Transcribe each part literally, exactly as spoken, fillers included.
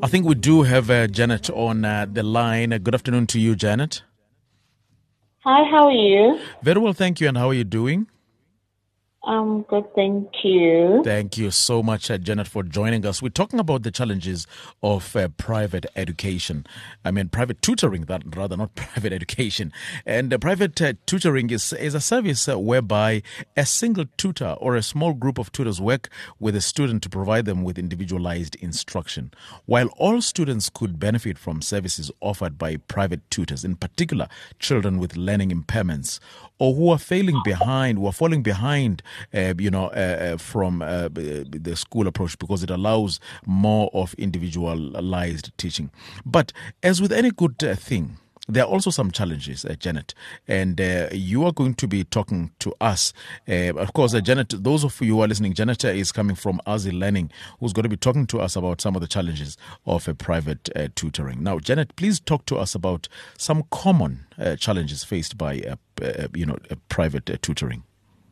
I think we do have uh, Janet on uh, the line. Uh, good afternoon to you, Janet. Hi, how are you? Very well, thank you. And how are you doing? Um, good, thank you. Thank you so much, uh, Janet, for joining us. We're talking about the challenges of uh, private education. I mean, private tutoring, that rather, not private education. And uh, private uh, tutoring is, is a service uh, whereby a single tutor or a small group of tutors work with a student to provide them with individualized instruction. While all students could benefit from services offered by private tutors, in particular children with learning impairments or who are failing behind, who are falling behind, uh, you know, uh, uh, from uh, the school approach, because it allows more of individualized teaching. But as with any good uh, thing, there are also some challenges, uh, Janet, and uh, you are going to be talking to us. Uh, of course, uh, Janet, those of you who are listening, Janet is coming from Aussie Learning, who's going to be talking to us about some of the challenges of a private uh, tutoring. Now, Janet, please talk to us about some common uh, challenges faced by, uh, uh, you know, uh, private uh, tutoring.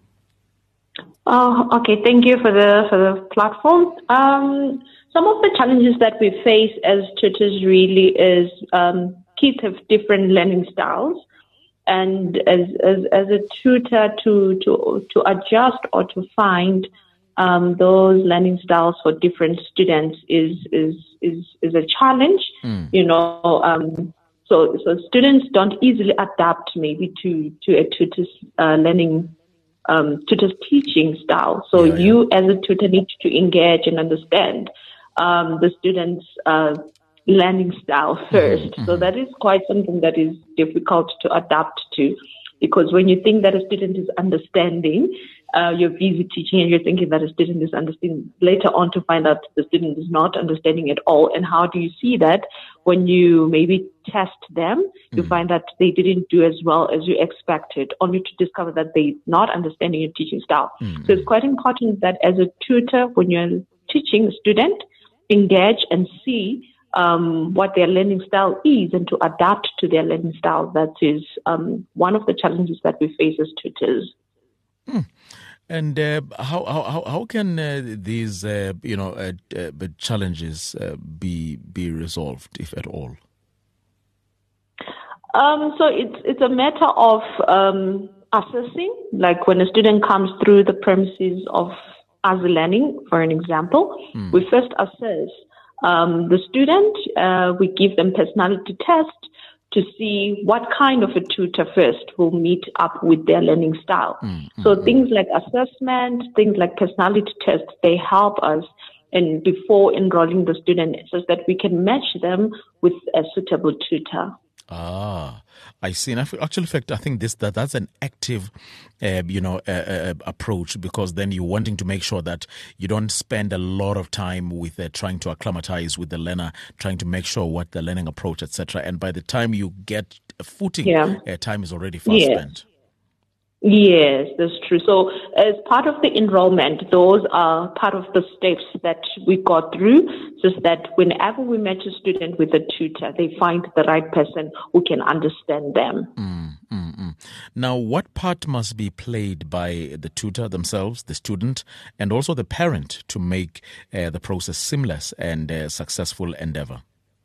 Oh, okay. Thank you for the for the platform. Um, some of the challenges that we face as tutors really is um, kids have different learning styles, and as as, as a tutor to to to adjust or to find um, those learning styles for different students is is is is a challenge. Mm. You know, um, so so students don't easily adapt maybe to to a tutor's uh, learning. Um, tutor's teaching style. So yeah, you yeah. as a tutor need to engage and understand um, the student's uh, learning style first. Mm-hmm, so mm-hmm. that is quite something that is difficult to adapt to, because when you think that a student is understanding, uh, you're busy teaching and you're thinking that a student is understanding, later on to find out the student is not understanding at all. And how do you see that? When you maybe test them, you mm. find that they didn't do as well as you expected, only to discover that they're not understanding your teaching style. Mm. So it's quite important that as a tutor, when you're teaching a student, engage and see um, what their learning style is and to adapt to their learning style. That is um, one of the challenges that we face as tutors. Mm. And uh, how how how can uh, these uh, you know uh, uh, challenges uh, be be resolved, if at all? Um, so it's it's a matter of um, assessing. Like when a student comes through the premises of Aussie Learning, for an example, mm. we first assess um, the student. Uh, we give them personality test to see what kind of a tutor first will meet up with their learning style. Mm-hmm. So things like assessment, things like personality tests, they help us and before enrolling the student so that we can match them with a suitable tutor. Ah, I see. And actually, in fact, I think this that that's an active, uh, you know, uh, uh, approach, because then you're wanting to make sure that you don't spend a lot of time with uh, trying to acclimatize with the learner, trying to make sure what the learning approach, et cetera. And by the time you get a footing, yeah. uh, time is already fast yes. spent. Yes, that's true. So as part of the enrollment, those are part of the steps that we go through, so that whenever we match a student with a tutor, they find the right person who can understand them. Mm, mm, mm. Now, what part must be played by the tutor themselves, the student, and also the parent to make uh, the process seamless and uh, successful endeavor?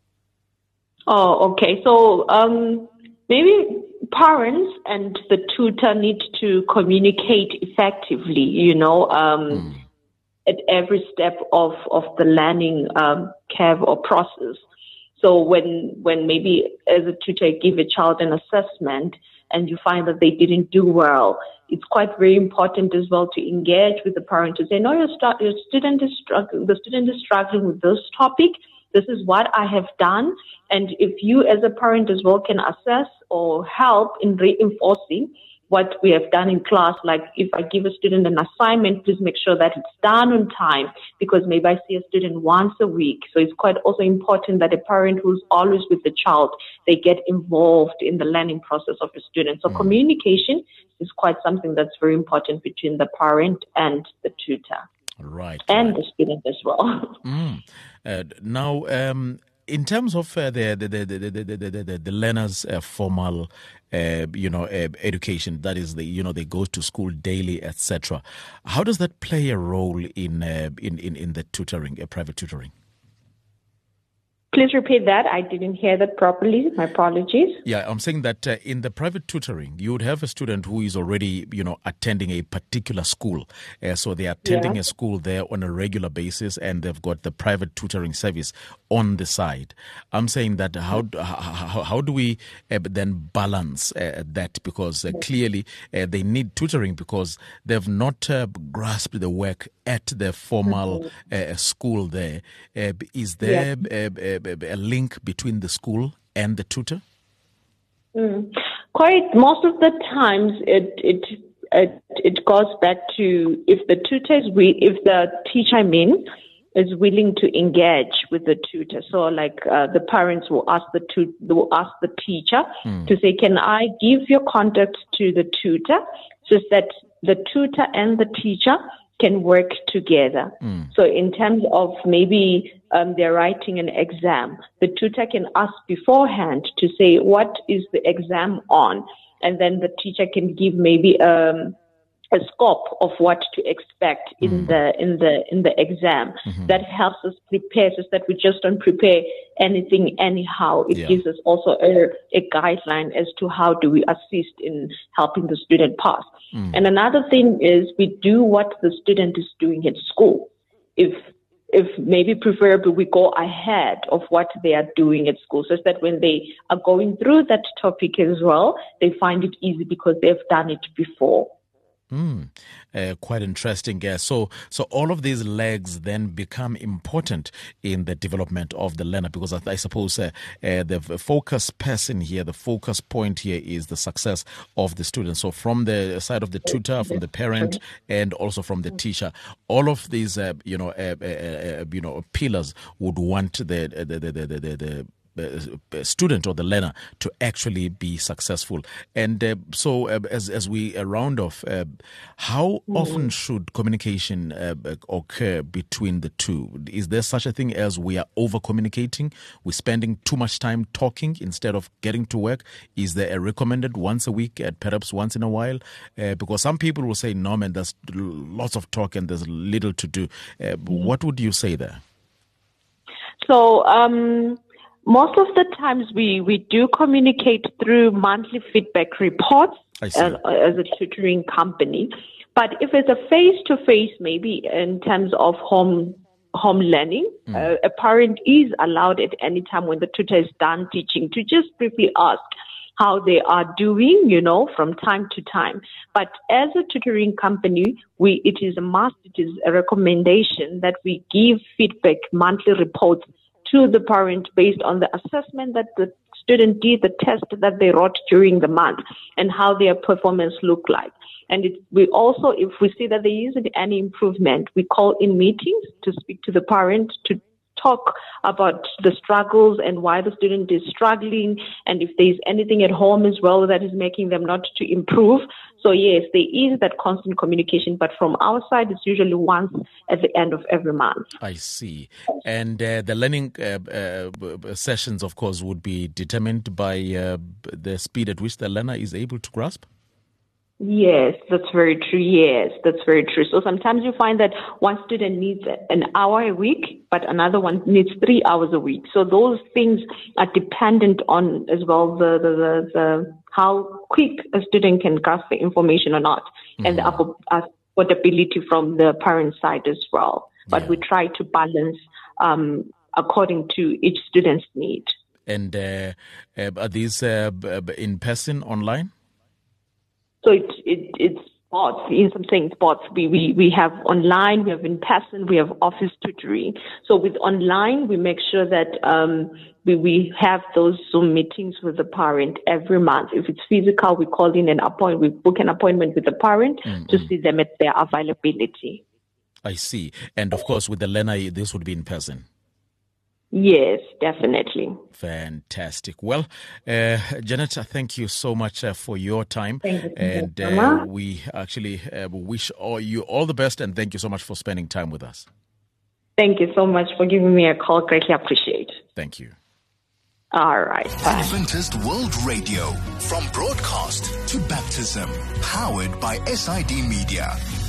Oh, okay. So um, maybe parents and the tutor need to communicate effectively, you know, um, mm. at every step of, of the learning um, curve or process. So when when maybe as a tutor you give a child an assessment and you find that they didn't do well, it's quite very important as well to engage with the parent to say, no, your, st- your student is struggling, the student is struggling with this topic. This is what I have done. And if you as a parent as well can assess or help in reinforcing what we have done in class, like if I give a student an assignment, please make sure that it's done on time, because maybe I see a student once a week. So it's quite also important that a parent who's always with the child, they get involved in the learning process of a student. So mm. communication is quite something that's very important between the parent and the tutor. Right. And right. the student as well. Mm. Uh, now, um, in terms of uh, the, the, the, the, the, the, the, the learners' uh, formal, uh, you know, uh, education, that is, the, you know, they go to school daily, et cetera. How does that play a role in uh, in, in in the tutoring, uh, private tutoring? Please repeat that. I didn't hear that properly. My apologies. Yeah, I'm saying that uh, in the private tutoring, you would have a student who is already, you know, attending a particular school. Uh, so they're attending Yeah. a school there on a regular basis, and they've got the private tutoring service on the side. I'm saying that how how, how do we uh, then balance uh, that? Because uh, clearly uh, they need tutoring because they've not uh, grasped the work at the formal uh, school there. Uh, is there Yeah. a, a, a link between the school and the tutor? Mm. Quite most of the times, it it it, it goes back to if the tutor is we if the teacher I mean is willing to engage with the tutor. So, like uh, the parents will ask the tu- will ask the teacher Mm. to say, "Can I give your contact to the tutor, so that the tutor and the teacher can work together?" Mm. So in terms of maybe um, they're writing an exam, the tutor can ask beforehand to say, what is the exam on? And then the teacher can give maybe um, a scope of what to expect in Mm. the in the in the exam. Mhm. That helps us prepare, so that we just don't prepare anything anyhow. It Yeah. gives us also a, a guideline as to how do we assist in helping the student pass. Mm. And another thing is we do what the student is doing at school. If if maybe preferably we go ahead of what they are doing at school, so that when they are going through that topic as well, they find it easy because they've done it before. Mm, uh, quite interesting. Yeah. So, so all of these legs then become important in the development of the learner, because I, I suppose uh, uh, the focus person here, the focus point here is the success of the student. So, from the side of the tutor, from the parent, and also from the teacher, all of these, uh, you know, uh, uh, uh, you know, pillars would want the the the the the, the, the Uh, student or the learner to actually be successful. And uh, so uh, as as we uh, round off, uh, how mm-hmm. often should communication uh, occur between the two? Is there such a thing as we are over communicating? We're spending too much time talking instead of getting to work? Is there a recommended once a week, uh, perhaps once in a while? Uh, because some people will say, no man, there's lots of talk and there's little to do. Uh, mm-hmm. What would you say there? So um most of the times we, we do communicate through monthly feedback reports as, as a tutoring company. But if it's a face-to-face, maybe in terms of home home learning, mm. uh, a parent is allowed at any time when the tutor is done teaching to just briefly ask how they are doing, you know, from time to time. But as a tutoring company, we it is a must, it is a recommendation that we give feedback monthly reports to the parent based on the assessment that the student did, the test that they wrote during the month, and how their performance looked like. And it, we also, if we see that there isn't any improvement, we call in meetings to speak to the parent, to talk about the struggles and why the student is struggling, and if there's anything at home as well that is making them not to improve. So yes, there is that constant communication, but from our side, it's usually once at the end of every month. I see. And uh, the learning uh, uh, sessions, of course, would be determined by uh, the speed at which the learner is able to grasp? Yes, that's very true. Yes, that's very true. So sometimes you find that one student needs an hour a week, but another one needs three hours a week. So those things are dependent on as well the the, the, the how quick a student can grasp the information or not, mm-hmm. and the affordability from the parent side as well. But yeah. we try to balance um, according to each student's need. And uh, uh, are these uh, in person, online? So it, it, it's both, in some things, both. We, we, we have online, we have in person, we have office tutoring. So with online, we make sure that um, we, we have those Zoom meetings with the parent every month. If it's physical, we call in an appointment, we book an appointment with the parent mm-hmm. to see them at their availability. I see. And of course, with the learner, this would be in person. Yes, definitely. Fantastic. Well, uh, Janet, thank you so much uh, for your time. Thank you, and uh, we actually uh, wish all you all the best, and thank you so much for spending time with us. Thank you so much for giving me a call. Greatly appreciate. Thank you. All right. Bye. Adventist World Radio, from broadcast to baptism, powered by S I D Media.